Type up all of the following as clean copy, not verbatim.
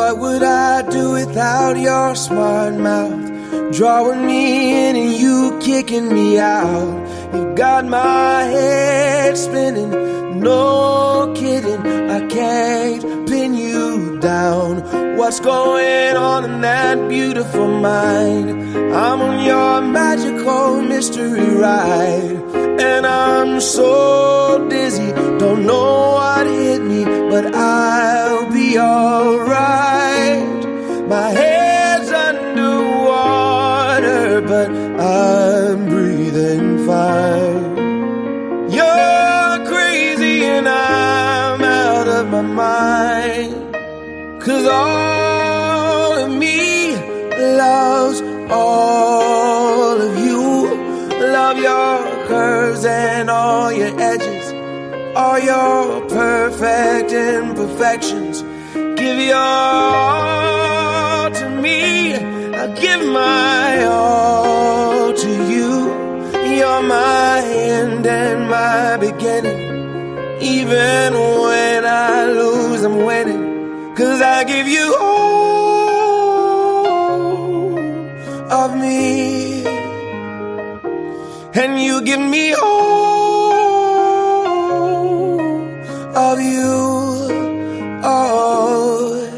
What would I do without your smart mouth? Drawing me in and you kicking me out. You got my head spinning, no kidding, I can't pin you down. What's going on in that beautiful mind? I'm on your magical mystery ride, and I'm so dizzy, don't know what hit me, but I'll be alright. My head's underwater, but I'm breathing fine. You're crazy and I'm out of my mind, 'cause all of me loves all of you. Love your curves and all your edges, all your perfect imperfections. Give your all to me, I'll give my all to you. You're my end and my beginning. Even when I lose, I'm winning, 'cause I give you all of me, and you give me all of you. Oh,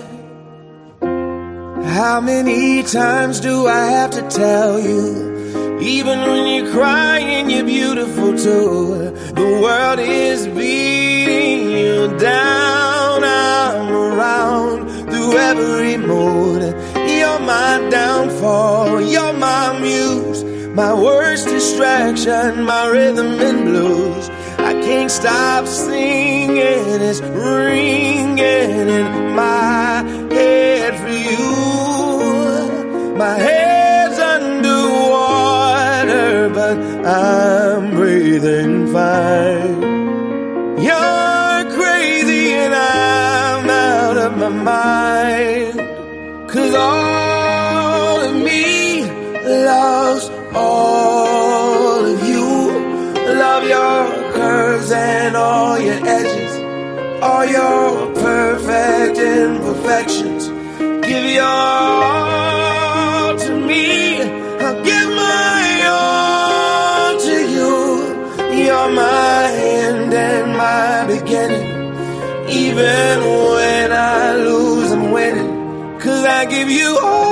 how many times do I have to tell you? Even when you're crying, you're beautiful too. The world is beating you down. I'm around through every mood. You're my downfall, you're my muse, my worst distraction, my rhythm and blues. I can't stop singing, it's ringing in my head for you. My head's underwater, but I'm breathing fine. You're crazy and I'm out of my mind, 'cause all of me loves all of you. Love your curves and all your edges, all your perfect imperfections. Give your all to me, I'll give my all to you. You're my end and my beginning. Even when I lose, I'm winning, 'cause I give you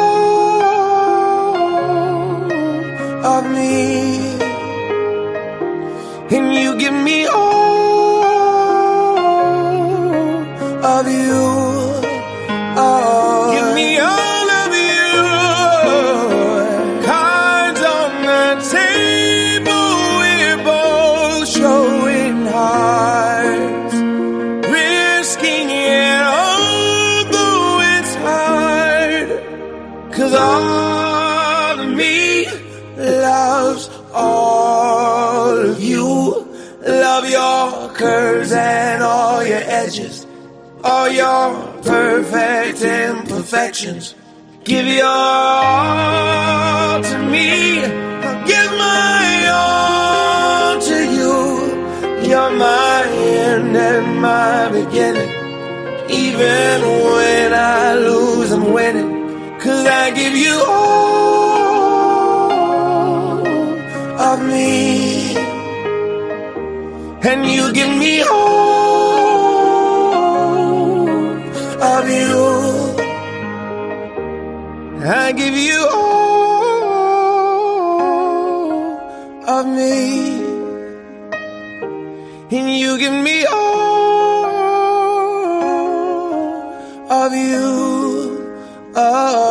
all of me, and you give me all of you. Oh, give me all of you. Cards on the table, we're both showing hearts, risking it although it's hard, 'cause all of me loves all of you. Love your curves and all your edges, all your perfect imperfections. Give your all to me, I'll give my all to you. You're my end and my beginning. Even when I lose, I'm winning, 'cause I give you all of me, and you give me all of you. I give you all of me, and you give me all of you. Oh.